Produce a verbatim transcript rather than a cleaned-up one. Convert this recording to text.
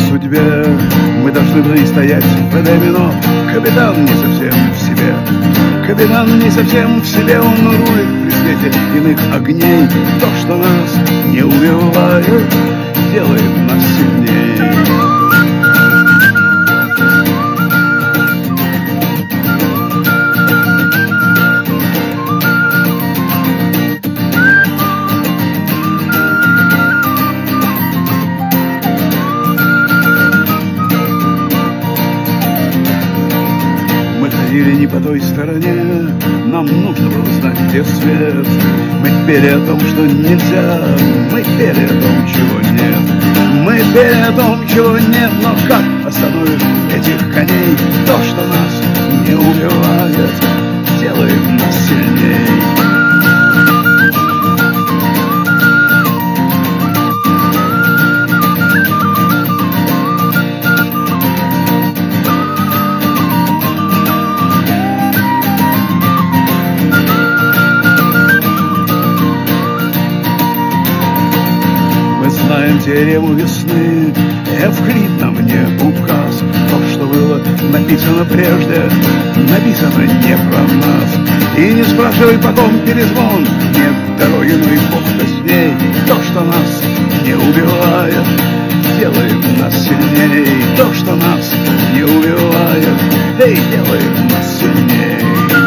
судьбе. Мы должны были стоять в домино. Капитан не совсем в себе. Капитан не совсем в себе. Он рулит при свете иных огней. То, что нас не убивает, делает нас сильнее. Или не по той стороне, нам нужно было знать, где свет. Мы пели о том, что нельзя, мы пели о том, чего нет. Мы пели о том, чего нет, но как остановить этих коней? То, что нас не убивает, делает нас сильней. Теорему весны, Евклид на мне указ. То, что было написано прежде, написано не про нас. И не спрашивай потом перезвон, нет дороги, ну и бог-то с ней. То, что нас не убивает, делает нас сильней. То, что нас не убивает, эй, делает нас сильней.